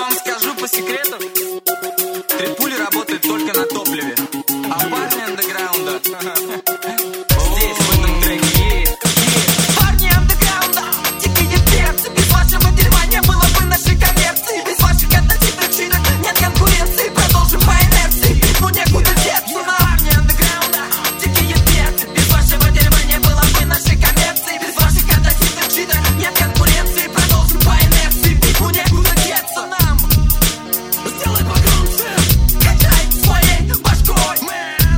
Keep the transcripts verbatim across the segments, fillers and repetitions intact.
вам скажу по секрету, три пули работают только на топливе, а парни андеграунда здесь, в этом треке, yeah, yeah. Парни андеграунда, дикие перцы, без вашего дерьма не было бы нашей коммерции, без ваших однотипных чинок нет конкуренции, продолжим по инерции, ну некуда деться. Парни андеграунда, дикие перцы, без вашего дерьма не было бы нашей коммерции, без ваших однотипных чинок нет конкуренции, продолжим по инерции, ну некуда деться нам. Сделай погромче, качай своей башкой, мэн.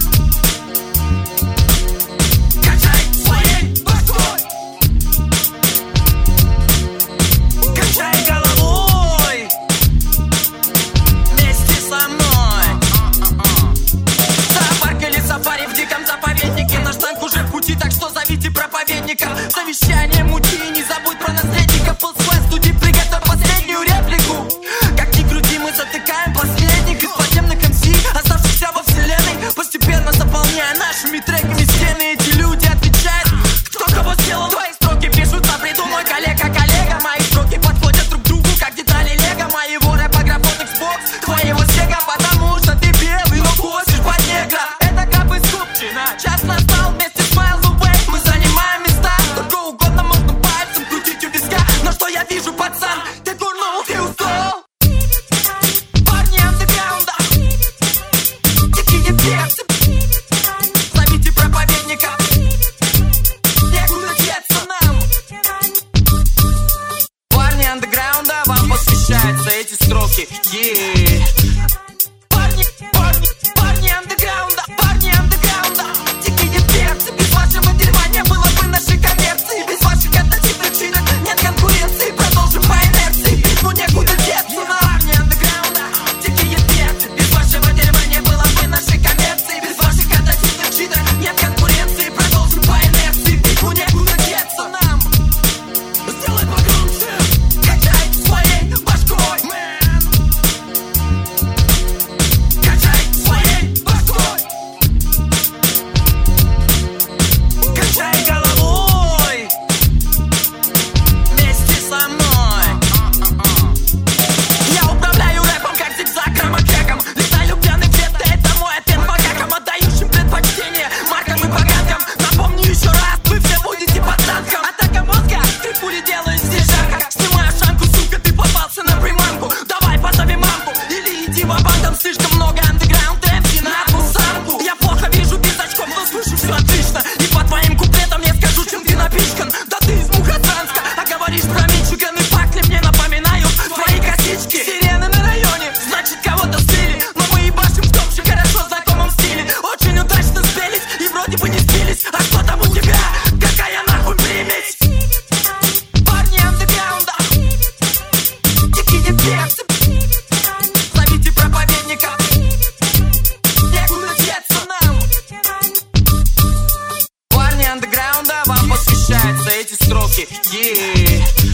Качай своей башкой, качай головой вместе со мной. Зоопарк или сафари в диком заповеднике, наш танк уже в пути, так что зовите проповедника. Совещание мути, не забудь про наследника. Фулл-свай студии, приготовь последнюю реплику. Как ни крути, мы затыкаем последних из подземных эм си, оставшихся во вселенной, постепенно заполняя нашими треками стены. Эти люди отвечают, кто кого сделал. Твои строки пишут на бреду, мой коллега, коллега. Мои строки подходят друг к другу, как детали лего. Моего рэпа графон Xbox, твоего сега, потому что ты белый, но косишь под негра. Это как бы скупчина, час настал вместе с Miles Away. Мы занимаем места, только угодно можно пальцем крутить у виска. Но что я вижу, пацан, ты курнул, ты устал. Парни андеграунда, дикие перцы, зовите проповедника, некуда деться нам. Парни андеграунда, вам посвящаются эти строки, yeah. Парни, парни, парни андеграунда, парни андеграунда, дикие перцы, без вашего дерьма не было бы нашей коммерции, без ваших однотипных чинок нет конкуренции, продолжим по инерции, ну некуда деться. Парни андеграунда, дикие перцы, без вашего дерьма не было бы нашей коммерции, без ваших однотипных чинок нет конкуренции, продолжим по инерции, ну некуда деться нам. Сделай погромче, качай своей башкой, мэн. Качай своей башкой, качай головой вместе со мной. Я управляю рэпом, как зигзаг ромакеком. Летаю пьяный где-то, это мой ответ макакам, отдающим предпочтение маркам и богатым. Напомню еще раз, вы все будете под танком. Атака мозга, три пули делают здесь жарко. Снимаю шанку, сука, ты попался на приманку. Давай позови мамку, или иди ва-банк, там слишком много андеграунд эм си на одну самку. Я плохо вижу без очков, но слышу все отлично. И по твоим куплетам я скажу, чем ты напичкан. Да ты из Мухасранска, а говоришь про Мичиган. И факты мне напоминают твои косички. Сирены на районе, значит кого-то слили, но мы ебашим в том же хорошо знакомом стиле. Очень удачно спелись и вроде бы не спились. А что там у тебя? Какая нахуй примесь? Парни андеграунда, дикие перцы, зовите проповедника, некуда деться нам. Парни андеграунда, вам посвящаются эти строки, yeah.